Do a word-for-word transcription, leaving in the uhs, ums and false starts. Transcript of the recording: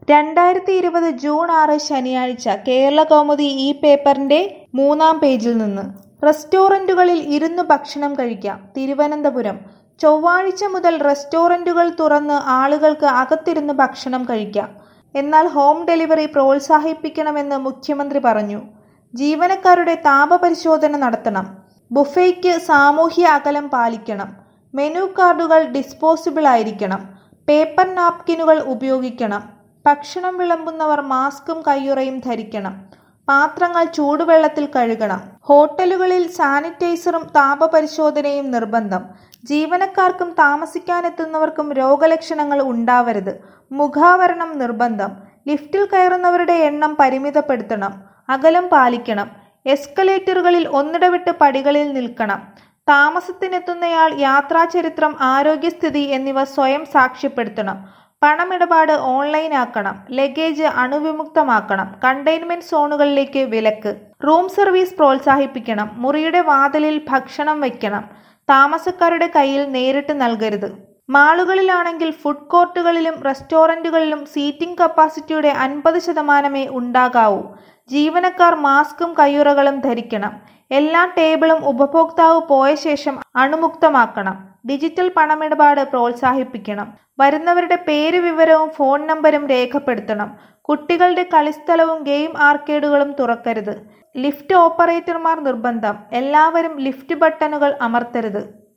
രണ്ടായിരത്തി ഇരുപത് ജൂൺ ആറ് ശനിയാഴ്ച കേരളകൗമുദി ഈ പേപ്പറിന്റെ മൂന്നാം പേജിൽ നിന്ന് റെസ്റ്റോറന്റുകളിൽ ഇരുന്നു ഭക്ഷണം കഴിക്കാം. തിരുവനന്തപുരം ചൊവ്വാഴ്ച മുതൽ റെസ്റ്റോറന്റുകൾ തുറന്ന് ആളുകൾക്ക് അകത്തിരുന്ന് ഭക്ഷണം കഴിക്കാം. എന്നാൽ ഹോം ഡെലിവറി പ്രോത്സാഹിപ്പിക്കണമെന്ന് മുഖ്യമന്ത്രി പറഞ്ഞു. ജീവനക്കാരുടെ താപപരിശോധന നടത്തണം. ബുഫേയ്ക്ക് സാമൂഹ്യ അകലം പാലിക്കണം. മെനു കാർഡുകൾ ഡിസ്പോസിബിൾ ആയിരിക്കണം. പേപ്പർ നാപ്കിനുകൾ ഉപയോഗിക്കണം. ഭക്ഷണം വിളമ്പുന്നവർ മാസ്കും കയ്യുറയും ധരിക്കണം. പാത്രങ്ങൾ ചൂടുവെള്ളത്തിൽ കഴുകണം. ഹോട്ടലുകളിൽ സാനിറ്റൈസറും താപപരിശോധനയും നിർബന്ധം. ജീവനക്കാർക്കും താമസിക്കാനെത്തുന്നവർക്കും രോഗലക്ഷണങ്ങൾ ഉണ്ടാവരുത്. മുഖാവരണം നിർബന്ധം. ലിഫ്റ്റിൽ കയറുന്നവരുടെ എണ്ണം പരിമിതപ്പെടുത്തണം. അകലം പാലിക്കണം. എസ്കലേറ്ററുകളിൽ ഒന്നിടവിട്ട് പടികളിൽ നിൽക്കണം. താമസത്തിനെത്തുന്നയാൾ യാത്രാചരിത്രം, ആരോഗ്യസ്ഥിതി എന്നിവ സ്വയം സാക്ഷ്യപ്പെടുത്തണം. പണമിടപാട് ഓൺലൈനാക്കണം. ലഗേജ് അണുവിമുക്തമാക്കണം. കണ്ടെയ്ൻമെന്റ് സോണുകളിലേക്ക് വിലക്ക്. റൂം സർവീസ് പ്രോത്സാഹിപ്പിക്കണം. മുറിയുടെ വാതിലിൽ ഭക്ഷണം വയ്ക്കണം. താമസക്കാരുടെ കയ്യിൽ നേരിട്ട് നൽകരുത്. മാളുകളിലാണെങ്കിൽ ഫുഡ് കോർട്ടുകളിലും റെസ്റ്റോറന്റുകളിലും സീറ്റിംഗ് കപ്പാസിറ്റിയുടെ അൻപത് ശതമാനമേ ഉണ്ടാകാവൂ. ജീവനക്കാർ മാസ്കും കയ്യുറകളും ധരിക്കണം. എല്ലാ ടേബിളും ഉപഭോക്താവ് പോയ ശേഷം അണുമുക്തമാക്കണം. ഡിജിറ്റൽ പണമിടപാട് പ്രോത്സാഹിപ്പിക്കണം. വരുന്നവരുടെ പേര് വിവരവും ഫോൺ നമ്പരും രേഖപ്പെടുത്തണം. കുട്ടികളുടെ കളിസ്ഥലവും ഗെയിം ആർക്കേഡുകളും തുറക്കരുത്. ലിഫ്റ്റ് ഓപ്പറേറ്റർമാർ നിർബന്ധം. എല്ലാവരും ലിഫ്റ്റ് ബട്ടണുകൾ അമർത്തരുത്.